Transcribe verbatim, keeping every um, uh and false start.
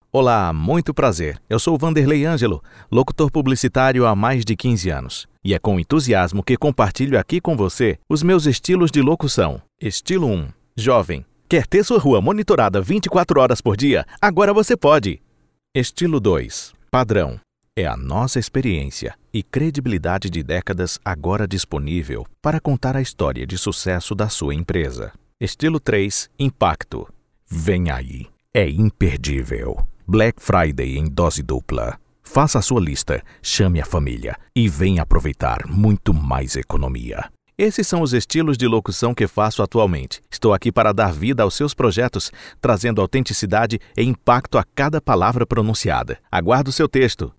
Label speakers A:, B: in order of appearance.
A: Olá, muito prazer. Eu sou Vanderlei Ângelo, locutor publicitário há mais de quinze anos. E é com entusiasmo que compartilho aqui com você os meus estilos de locução. Estilo um, jovem. Quer ter sua rua monitorada vinte e quatro horas por dia? Agora você pode! Estilo dois, padrão. É a nossa experiência e credibilidade de décadas agora disponível para contar a história de sucesso da sua empresa. Estilo três, impacto. Vem aí, é imperdível. Black Friday em dose dupla. Faça a sua lista, chame a família e venha aproveitar muito mais economia. Esses são os estilos de locução que faço atualmente. Estou aqui para dar vida aos seus projetos, trazendo autenticidade e impacto a cada palavra pronunciada. Aguardo seu texto.